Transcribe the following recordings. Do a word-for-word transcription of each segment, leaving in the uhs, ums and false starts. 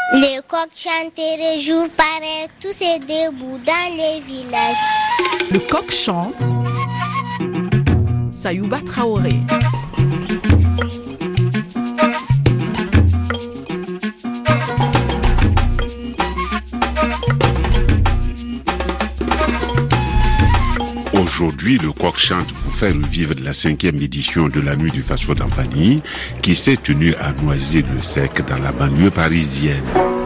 Les coqs chanteraient jour pareil, tous et debout dans les villages. Le coq chante. Sayouba Traoré. Aujourd'hui, le coq chante vous fait revivre la cinquième édition de la nuit du Faso d'Anfani qui s'est tenue à Noisy-le-Sec dans la banlieue parisienne.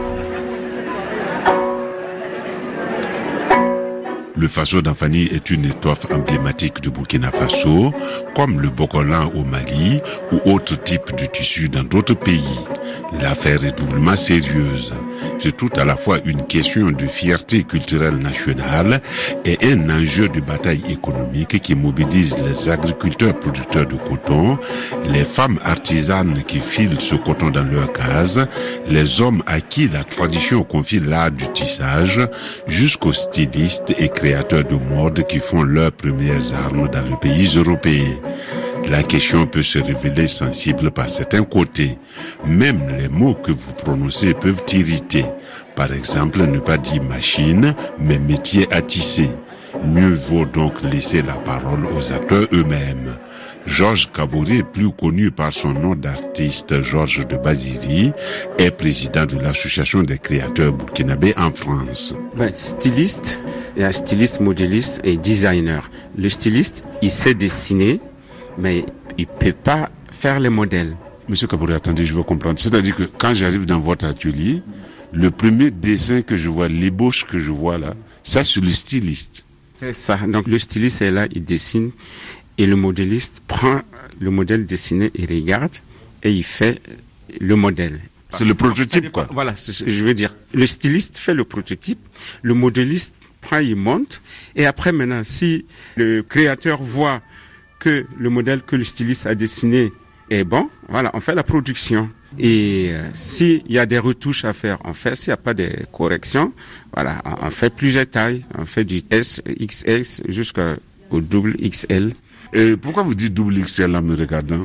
Le Faso d'Anfani est une étoffe emblématique du Burkina Faso, comme le bokolan au Mali ou autres types de tissus dans d'autres pays. L'affaire est doublement sérieuse. C'est tout à la fois une question de fierté culturelle nationale et un enjeu de bataille économique qui mobilise les agriculteurs producteurs de coton, les femmes artisanes qui filent ce coton dans leurs cases, les hommes à qui la tradition confie l'art du tissage, jusqu'aux stylistes et créateurs de mode qui font leurs premières armes dans les pays européens. La question peut se révéler sensible par certains côtés. Même les mots que vous prononcez peuvent irriter. Par exemple, ne pas dire machine, mais métier à tisser. Mieux vaut donc laisser la parole aux acteurs eux-mêmes. Georges Kaboré, plus connu par son nom d'artiste Georges de Baziri, est président de l'association des créateurs burkinabés en France. Ben, styliste, il y a styliste, modéliste et designer. Le styliste, il sait dessiner, mais il ne peut pas faire les modèles. Monsieur Kaboré, attendez, je veux comprendre. C'est-à-dire que quand j'arrive dans votre atelier, le premier dessin que je vois, l'ébauche que je vois là, ça c'est le styliste. C'est ça. Donc le styliste est là, il dessine et le modéliste prend le modèle dessiné, il regarde et il fait le modèle. C'est le prototype quoi. Voilà, c'est ce que je veux dire. Le styliste fait le prototype, le modéliste prend, il monte et après maintenant, si le créateur voit que le modèle que le styliste a dessiné est bon, voilà, on fait la production. Et euh, s'il y a des retouches à faire, on fait. S'il n'y a pas de corrections, voilà, on, on fait plusieurs tailles. On fait du S, X S jusqu'au double X L. Et pourquoi vous dites double X L en me regardant?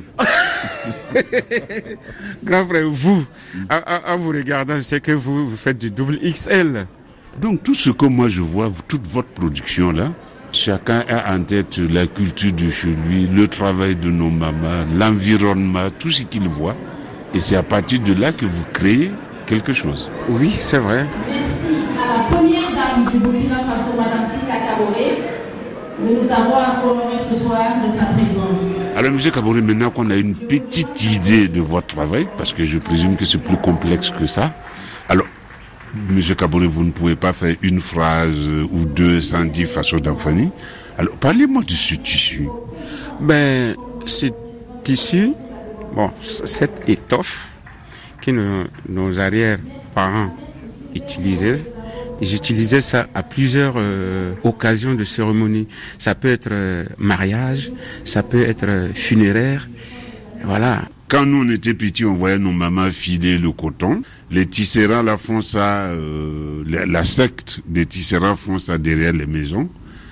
Grand frère, vous, en, en vous regardant, je sais que vous, vous faites du double X L. Donc tout ce que moi je vois, toute votre production là, chacun a en tête la culture de chez lui, le travail de nos mamans, l'environnement, tout ce qu'il voit. Et c'est à partir de là que vous créez quelque chose. Oui, c'est vrai. Merci à la première dame du Burkina Faso, Madame Sika Kaboré, de nous avoir honoré ce soir de sa présence. Alors, M. Kaboré, maintenant qu'on a une petite idée de votre travail, parce que je présume que c'est plus complexe que ça, alors, M. Kaboré, vous ne pouvez pas faire une phrase ou deux sans dire Faso d'Anfani. Alors, parlez-moi de ce tissu. Ben, ce tissu, bon, cette étoffe que nos, nos arrière-parents utilisaient, ils utilisaient ça à plusieurs euh, occasions de cérémonie. Ça peut être euh, mariage, ça peut être euh, funéraire, voilà. Quand nous on était petits, on voyait nos mamans filer le coton. Les tisserands là font ça, euh, la, la secte des tisserands font ça derrière les maisons.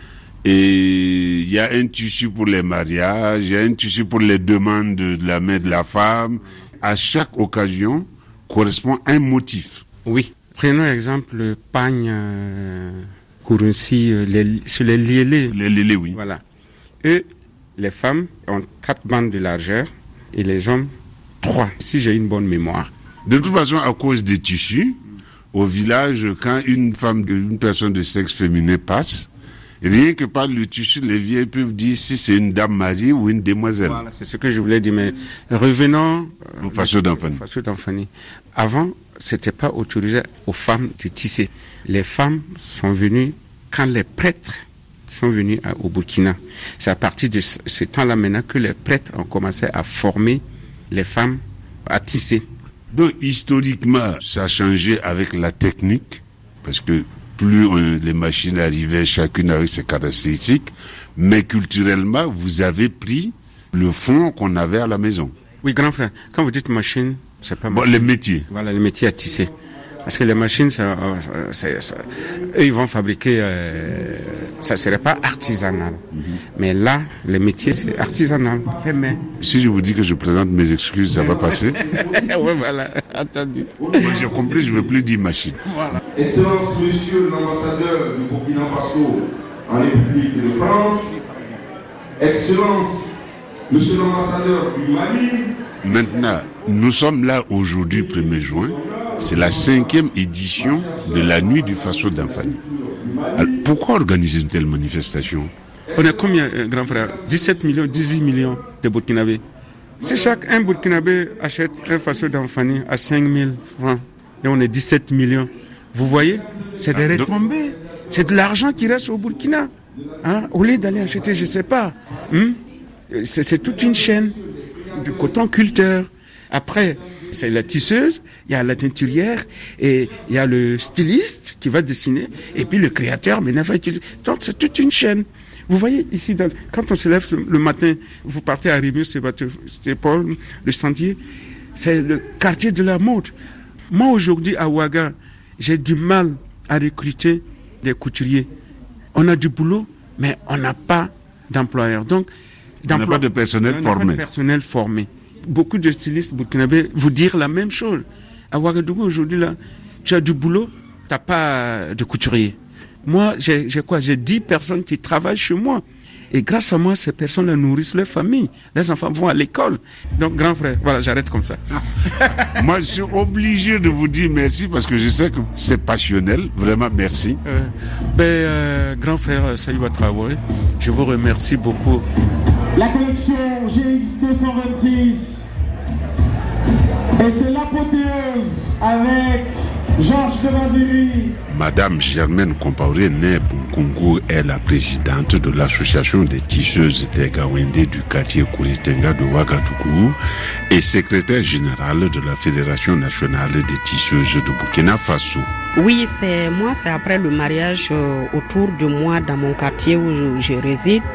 Et il y a un tissu pour les mariages, il y a un tissu pour les demandes de la main de la femme. À chaque occasion correspond un motif. Oui. Prenons exemple le pagne euh, Kourounsi, euh, les, sur les liélés. Les liélés, oui. Voilà. Eux, les femmes ont quatre bandes de largeur et les hommes trois, si j'ai une bonne mémoire. De toute façon, à cause des tissus, au village, quand une femme, une personne de sexe féminin passe, rien que par le tissu, les vieilles peuvent dire si c'est une dame mariée ou une demoiselle. Voilà, c'est ce que je voulais dire. Mais revenons au Faso d'Anfani. Faso d'Anfani. Avant, c'était pas autorisé aux femmes de tisser. Les femmes sont venues quand les prêtres sont venus à, au Burkina. C'est à partir de ce, ce temps-là maintenant que les prêtres ont commencé à former les femmes à tisser. Donc historiquement, ça a changé avec la technique, parce que plus on, les machines arrivaient, chacune avec ses caractéristiques, mais culturellement, vous avez pris le fond qu'on avait à la maison. Oui, grand frère, quand vous dites machine, c'est pas bon, machine. Les métiers. Voilà, les métiers à tisser. Parce que les machines, ça, ça, ça, eux, ils vont fabriquer, euh, ça ne serait pas artisanal. Mm-hmm. Mais là, les métiers, c'est artisanal, fait main. Si je vous dis que je présente mes excuses, ça va passer. Oui, voilà, entendu. Moi, j'ai compris, je ne veux plus dire machine. Voilà. Excellence, monsieur l'ambassadeur du Burkina Faso en République de France. Excellence, monsieur l'ambassadeur du Mali. Maintenant, nous sommes là aujourd'hui, premier juin. C'est la cinquième édition de la nuit du Faso d'Anfani. Alors, pourquoi organiser une telle manifestation? On est combien, grand frère? dix-sept millions, dix-huit millions de Burkinabés. Si chaque un Burkinabé achète un Faso d'Anfani à cinq mille francs, et on est dix-sept millions, vous voyez, c'est des retombées. C'est de l'argent qui reste au Burkina. Hein? Au lieu d'aller acheter, je ne sais pas. Hum? C'est, c'est toute une chaîne du coton culteur. Après, c'est la tisseuse, il y a la teinturière, et il y a le styliste qui va dessiner, et puis le créateur, maintenant, va utiliser. Donc, c'est toute une chaîne. Vous voyez, ici, dans, quand on se lève le matin, vous partez à Rémieux, c'est Paul, le sentier, c'est le quartier de la mode. Moi, aujourd'hui, à Ouaga, j'ai du mal à recruter des couturiers. On a du boulot, mais on n'a pas d'employeurs. Donc, on n'a pas de personnel formé. On n'a pas de personnel formé. Beaucoup de stylistes burkinabés vous dire la même chose. À Ouagadougou, aujourd'hui, là, tu as du boulot, tu n'as pas de couturier. Moi, j'ai, j'ai quoi? J'ai dix personnes qui travaillent chez moi. Et grâce à moi, ces personnes-là nourrissent leur famille. Les enfants vont à l'école. Donc, grand frère, voilà, j'arrête comme ça. Moi, je suis obligé de vous dire merci parce que je sais que c'est passionnel. Vraiment, merci. Euh, ben, euh, grand frère Saïba Traoré, je vous remercie beaucoup. La collection G X deux cent vingt-six. Et c'est l'apothéose avec Georges de Maziri. Madame Germaine Compaoré Né Bunkungu est la présidente de l'association des tisseuses Tegawende du quartier Kouritenga de Ouagadougou et secrétaire générale de la Fédération nationale des tisseuses de Burkina Faso. Oui, c'est moi, c'est après le mariage euh, autour de moi dans mon quartier où je, je réside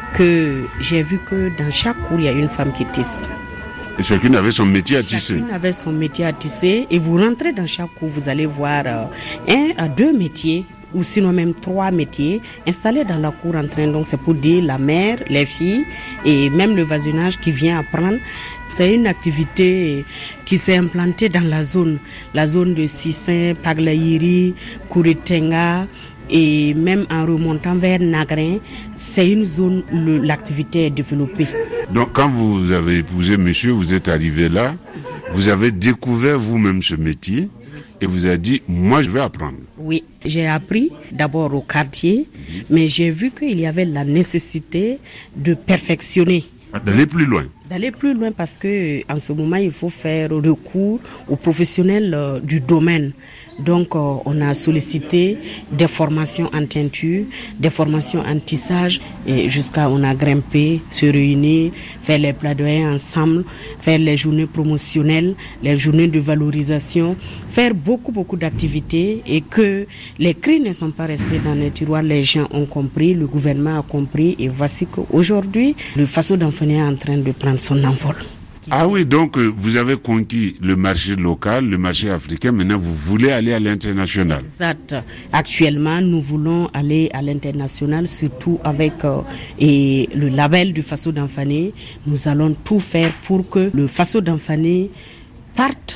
que j'ai vu que dans chaque cour, il y a une femme qui tisse. Et chacune avait son métier à tisser. Chacune avait son métier à tisser. Et vous rentrez dans chaque cour, vous allez voir euh, un à deux métiers, ou sinon même trois métiers, installés dans la cour en train. Donc c'est pour dire la mère, les filles, et même le voisinage qui vient apprendre. C'est une activité qui s'est implantée dans la zone. La zone de Sissin, Paglayiri, Kouritenga, et même en remontant vers Nagrin, c'est une zone où l'activité est développée. Donc quand vous avez épousé monsieur, vous êtes arrivé là, vous avez découvert vous-même ce métier et vous avez dit, moi je vais apprendre. Oui, j'ai appris d'abord au quartier, mais j'ai vu qu'il y avait la nécessité de perfectionner. D'aller plus loin. D'aller plus loin parce que en ce moment, il faut faire recours aux professionnels euh, du domaine. Donc, euh, on a sollicité des formations en teinture, des formations en tissage, et jusqu'à on a grimpé, se réunir, faire les plaidoyers ensemble, faire les journées promotionnelles, les journées de valorisation, faire beaucoup, beaucoup d'activités et que les cris ne sont pas restés dans les tiroirs. Les gens ont compris, le gouvernement a compris et voici qu'aujourd'hui, le Faso d'Anfani est en train de prendre son envol. Ah oui, donc euh, vous avez conquis le marché local, le marché africain, maintenant vous voulez aller à l'international. Exact. Actuellement, nous voulons aller à l'international, surtout avec euh, et le label du Faso d'Anfani. Nous allons tout faire pour que le Faso d'Anfani parte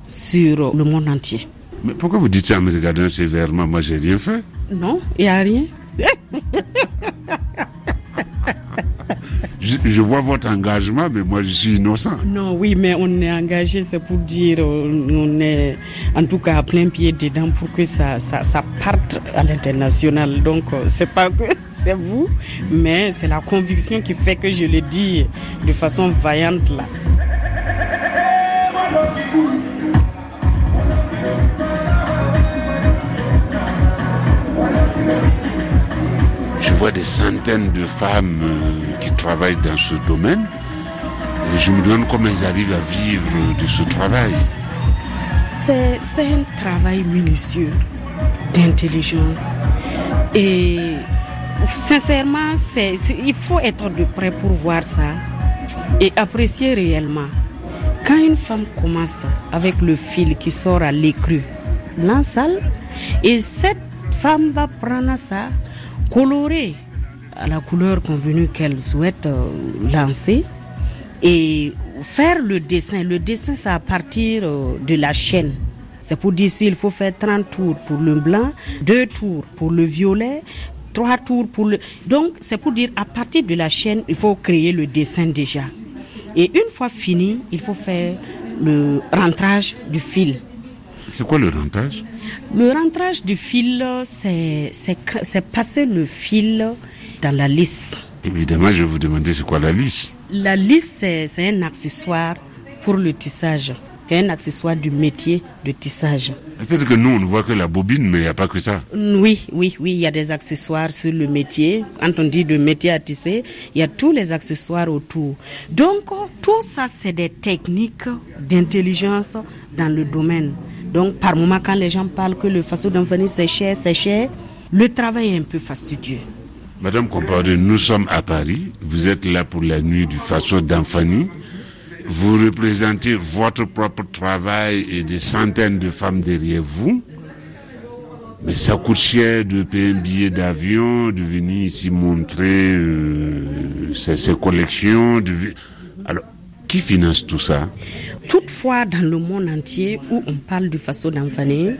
sur le monde entier. Mais pourquoi vous dites ça en me regardant sévèrement? Moi, j'ai rien fait. Non, il n'y a rien. Je, je vois votre engagement, mais moi je suis innocent. Non, oui, mais on est engagé, c'est pour dire, on est en tout cas à plein pied dedans pour que ça, ça, ça parte à l'international. Donc, c'est pas que c'est vous, mais c'est la conviction qui fait que je le dis de façon vaillante là. Je vois des centaines de femmes euh, qui travaillent dans ce domaine. Et je me demande comment elles arrivent à vivre de ce travail. C'est, c'est un travail minutieux, d'intelligence. Et sincèrement, c'est, c'est, il faut être de près pour voir ça et apprécier réellement. Quand une femme commence avec le fil qui sort à l'écru, blanc sale. Et cette femme va prendre ça, colorer à la couleur convenue qu'elle souhaite euh, lancer et faire le dessin. Le dessin, c'est à partir euh, de la chaîne. C'est pour dire s'il faut faire trente tours pour le blanc, deux tours pour le violet, trois tours pour le... Donc, c'est pour dire à partir de la chaîne, il faut créer le dessin déjà. Et une fois fini, il faut faire le rentrage du fil. C'est quoi le rentrage? Le rentrage du fil, c'est, c'est, c'est passer le fil dans la lisse. Évidemment, je vais vous demander c'est quoi la lisse. La lisse, c'est, c'est un accessoire pour le tissage. C'est un accessoire du métier de tissage. C'est-à-dire que nous, on ne voit que la bobine, mais il n'y a pas que ça. Oui, oui, oui, il y a des accessoires sur le métier. Quand on dit de métier à tisser, il y a tous les accessoires autour. Donc, tout ça, c'est des techniques d'intelligence dans le domaine. Donc, par moment, quand les gens parlent que le faso d'Anfani, c'est cher, c'est cher, le travail est un peu fastidieux. Madame Compaoré, nous sommes à Paris. Vous êtes là pour la nuit du faso d'Anfani. Vous représentez votre propre travail et des centaines de femmes derrière vous. Mais ça coûte cher de payer un billet d'avion, de venir ici montrer euh, ses, ses collections. De... Alors, qui finance tout ça? Toutefois, dans le monde entier où on parle du faso d'Anfani,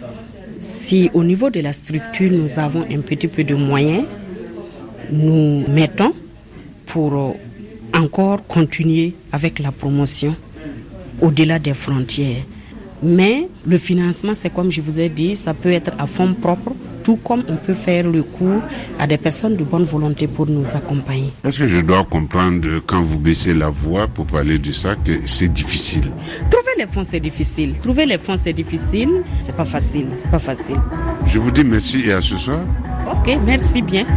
si au niveau de la structure nous avons un petit peu de moyens, nous mettons pour encore continuer avec la promotion au-delà des frontières. Mais le financement, c'est comme je vous ai dit, ça peut être à fonds propres, tout comme on peut faire le cours à des personnes de bonne volonté pour nous accompagner. Est-ce que je dois comprendre, quand vous baissez la voix pour parler de ça, que c'est difficile? Trouver les fonds, c'est difficile. Trouver les fonds, c'est difficile. C'est pas facile. C'est pas facile. Je vous dis merci et à ce soir. Ok, merci bien.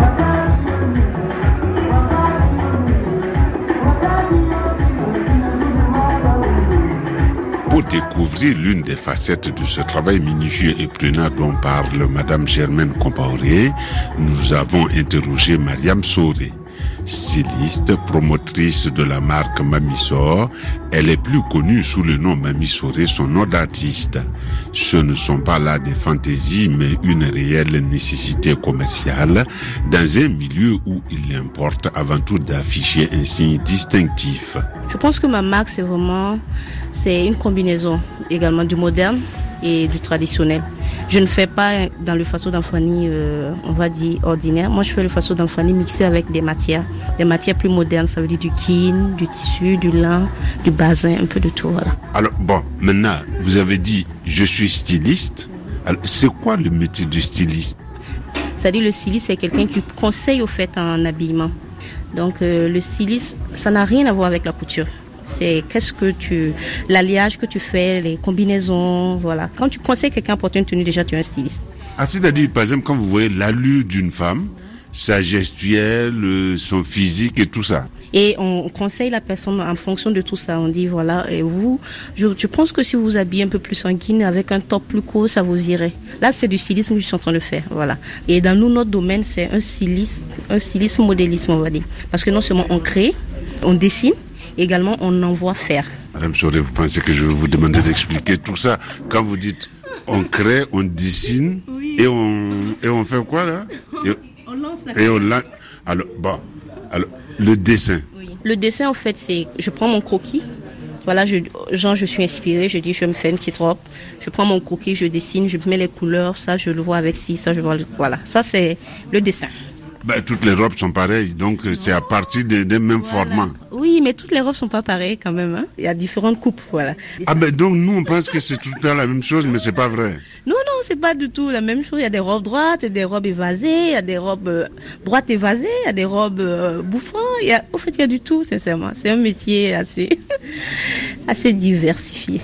Pour découvrir l'une des facettes de ce travail minutieux et prenant dont parle Madame Germaine Compaoré, nous avons interrogé Mariam Soré, styliste, promotrice de la marque Mamisor. Elle est plus connue sous le nom Mami Soré, son nom d'artiste. Ce ne sont pas là des fantaisies, mais une réelle nécessité commerciale dans un milieu où il importe avant tout d'afficher un signe distinctif. Je pense que ma marque, c'est vraiment c'est une combinaison également du moderne et du traditionnel. Je ne fais pas dans le faso d'Anfani, euh, on va dire, ordinaire. Moi, je fais le faso d'Anfani mixé avec des matières. Des matières plus modernes, ça veut dire du kin, du tissu, du lin, du bazin, un peu de tout. Voilà. Alors, bon, maintenant, vous avez dit, je suis styliste. Alors, c'est quoi le métier du styliste? C'est-à-dire, le styliste, c'est quelqu'un qui conseille au fait en habillement. Donc, euh, le styliste, ça n'a rien à voir avec la couture. C'est qu'est-ce que tu, l'alliage que tu fais, les combinaisons, voilà. Quand tu conseilles quelqu'un à porter une tenue, déjà tu es un styliste. Ah, c'est-à-dire, par exemple, quand vous voyez l'allure d'une femme, sa gestuelle, son physique et tout ça. Et on conseille la personne en fonction de tout ça. On dit, voilà, et vous, je, je pense que si vous vous habillez un peu plus sanguine, avec un top plus court, ça vous irait. Là, c'est du stylisme que je suis en train de faire, voilà. Et dans nous, notre domaine, c'est un stylisme, un stylisme modélisme, on va dire. Parce que non seulement on crée, on dessine, également, on envoie faire. Madame Soré, vous pensez que je vais vous demander d'expliquer tout ça? Quand vous dites on crée, on dessine, oui. et, on, et on fait quoi là? Et, on lance la et on lance. Alors, bon, alors, le dessin. Oui. Le dessin, en fait, c'est je prends mon croquis. Voilà, je, genre, je suis inspirée, je dis, je me fais une petite robe. Je prends mon croquis, je dessine, je mets les couleurs, ça, je le vois avec ci, ça, je vois. Voilà, ça, c'est le dessin. Ben, toutes les robes sont pareilles, donc c'est à partir des de mêmes voilà. formats. Oui, mais toutes les robes sont pas pareilles quand même. Hein. Il y a différentes coupes, voilà. Ah ben donc nous on pense que c'est tout le temps la même chose, mais c'est pas vrai. Non, non, c'est pas du tout la même chose. Il y a des robes droites, des robes évasées, il y a des robes euh, droites évasées, il y a des robes euh, bouffantes. Il y a, au fait, il y a du tout, sincèrement. C'est un métier assez, assez diversifié.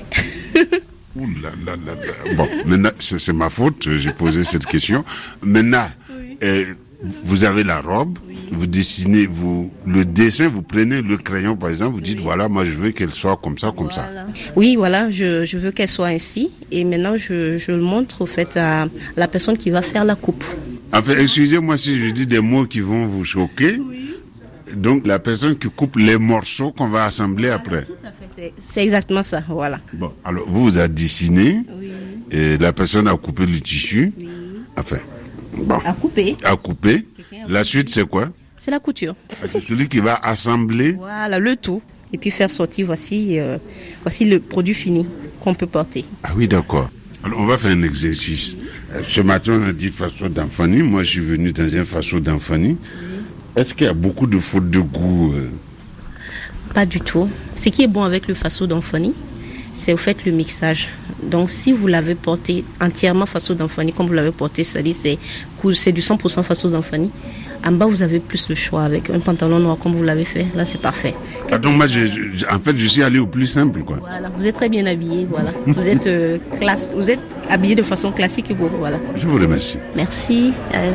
Ouh là là là là. Bon, maintenant c'est, c'est ma faute, j'ai posé cette question. Maintenant. Oui. Euh, Vous avez la robe, oui. Vous dessinez, vous le dessin, vous prenez le crayon par exemple, vous dites oui. Voilà, moi je veux qu'elle soit comme ça, comme voilà. ça. Oui, voilà, je, je veux qu'elle soit ainsi et maintenant je, je le montre au fait à la personne qui va faire la coupe. En fait, excusez-moi si je dis des mots qui vont vous choquer. Oui. Donc la personne qui coupe les morceaux qu'on va assembler voilà, après. Tout à fait, c'est, c'est exactement ça, voilà. Bon, alors vous vous avez dessiné. Oui. Et la personne a coupé le tissu. Oui. Enfin, bon. À couper. À couper. La suite, c'est quoi? C'est la couture. C'est celui qui va assembler. Voilà, le tout. Et puis faire sortir, voici, euh, voici le produit fini qu'on peut porter. Ah oui, d'accord. Alors, on va faire un exercice. Ce matin, on a dit façon d'Anfani. Moi, je suis venu dans une façon d'Anfani. Est-ce qu'il y a beaucoup de fautes de goût? euh... Pas du tout. Ce qui est bon avec le façon d'Anfani, c'est au fait le mixage. Donc si vous l'avez porté entièrement façon d'Anfani, comme vous l'avez porté, c'est-à-dire c'est, c'est du cent pour cent façon d'Anfani, en bas vous avez plus le choix avec un pantalon noir comme vous l'avez fait. Là c'est parfait. Ah, donc moi, je, je, en fait, je suis allé au plus simple, quoi. Voilà, vous êtes très bien habillé, voilà. Vous êtes euh, classe, vous êtes habillé de façon classique et beau, voilà. Je vous remercie. Merci. Euh,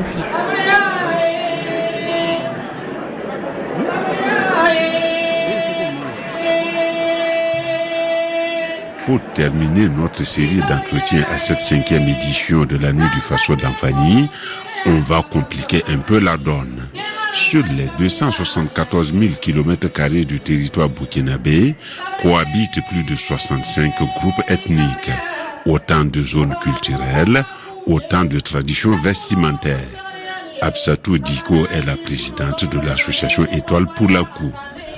Pour terminer notre série d'entretiens à cette cinquième édition de la nuit du Faso d'Anfani, on va compliquer un peu la donne. Sur les deux cent soixante-quatorze mille kilomètres carrés du territoire burkinabé, cohabitent plus de soixante-cinq groupes ethniques, autant de zones culturelles, autant de traditions vestimentaires. Absatou Diko est la présidente de l'association Étoile pour la Cou.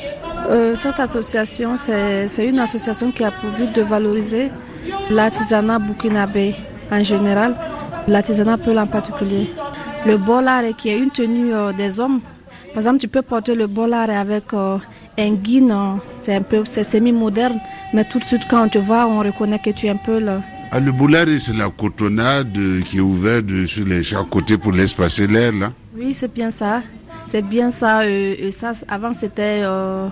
Euh, cette association, c'est, c'est une association qui a pour but de valoriser l'artisanat burkinabé en général, l'artisanat peul en particulier. Le bolare qui est une tenue euh, des hommes. Par exemple, tu peux porter le bolare avec euh, un guine, euh, c'est un peu, c'est semi-moderne, mais tout de suite quand on te voit, on reconnaît que tu es un peu là. Ah, le bolare, c'est la cotonnade qui est ouverte sur les chaque côté pour laisser passer l'air, là? Oui, c'est bien ça. C'est bien ça. Euh, et ça, avant, c'était euh,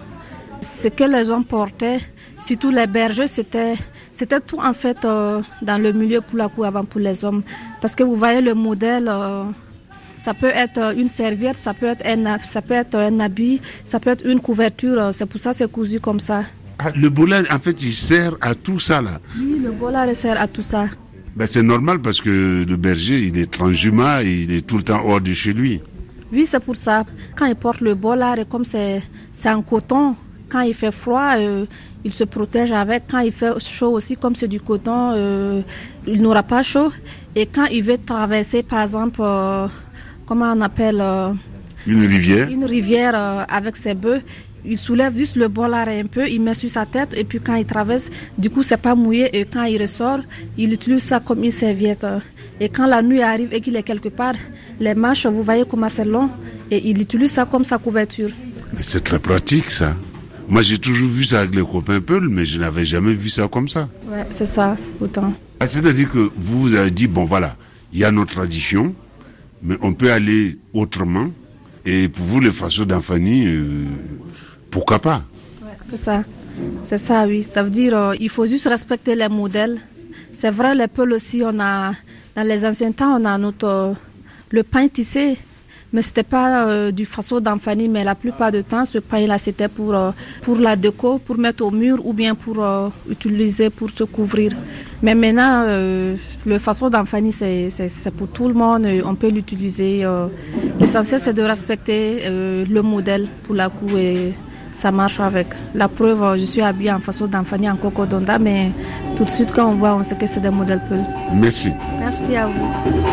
ce que les hommes portaient. Surtout les bergers, c'était, c'était tout en fait euh, dans le milieu pour la cour avant pour les hommes. Parce que vous voyez le modèle, euh, ça peut être une serviette, ça peut être un, ça peut être un habit, ça peut être une couverture. C'est pour ça que c'est cousu comme ça. Ah, le bolare, en fait, il sert à tout ça, là? Oui, le bolare sert à tout ça. Ben, c'est normal parce que le berger, il est transhumant, il est tout le temps hors de chez lui. Oui, c'est pour ça. Quand il porte le bolare, comme c'est, c'est en coton, quand il fait froid, euh, il se protège avec. Quand il fait chaud aussi, comme c'est du coton, euh, il n'aura pas chaud. Et quand il veut traverser, par exemple, euh, comment on appelle euh, Une rivière. Une rivière euh, avec ses bœufs. Il soulève juste le bolare un peu, il met sur sa tête et puis quand il traverse, du coup c'est pas mouillé et quand il ressort, il utilise ça comme une serviette. Et quand la nuit arrive et qu'il est quelque part, les manches, vous voyez comment c'est long et il utilise ça comme sa couverture. Mais c'est très pratique ça. Moi j'ai toujours vu ça avec les copains Peul, mais je n'avais jamais vu ça comme ça. Ouais, c'est ça, autant. Ah, c'est-à-dire que vous vous avez dit, bon voilà, il y a nos traditions, mais on peut aller autrement. Et pour vous, les façons d'Anfani, euh, pourquoi pas? Ouais, c'est ça. C'est ça, oui. Ça veut dire euh, il faut juste respecter les modèles. C'est vrai, les peuls aussi, on a, dans les anciens temps, on a notre, euh, le pain tissé. Mais ce n'était pas euh, du façon d'Anfani, mais la plupart du temps, ce pain-là, c'était pour, euh, pour la déco, pour mettre au mur ou bien pour euh, utiliser pour se couvrir. Mais maintenant, euh, le façon d'Anfani, c'est, c'est, c'est pour tout le monde, on peut l'utiliser. Euh. L'essentiel, c'est de respecter euh, le modèle pour la cou et ça marche avec. La preuve, je suis habillée en façon d'Anfani en cocodonda, mais tout de suite, quand on voit, on sait que c'est des modèles Peul. Merci. Merci à vous.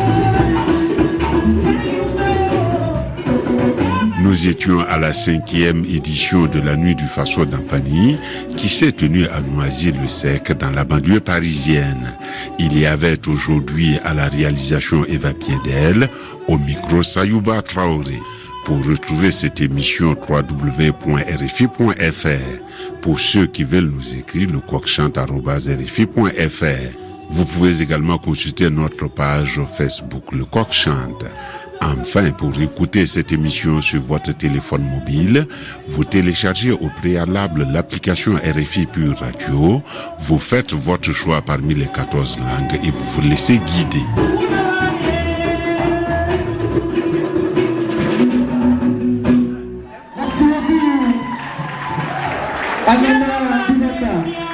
Nous étions à la cinquième édition de la nuit du Faso d'Anfani qui s'est tenue à Noisy-le-Sec dans la banlieue parisienne. Il y avait aujourd'hui à la réalisation Eva Piedel, au micro Sayouba Traoré. Pour retrouver cette émission, w w w point r f i point f r. Pour ceux qui veulent nous écrire, le coq-chante arobase r f i point f r. Vous pouvez également consulter notre page Facebook, le coq-chante. Enfin, pour écouter cette émission sur votre téléphone mobile, vous téléchargez au préalable l'application R F I Pure Radio, vous faites votre choix parmi les quatorze langues et vous vous laissez guider. Merci beaucoup. Amina Bizata.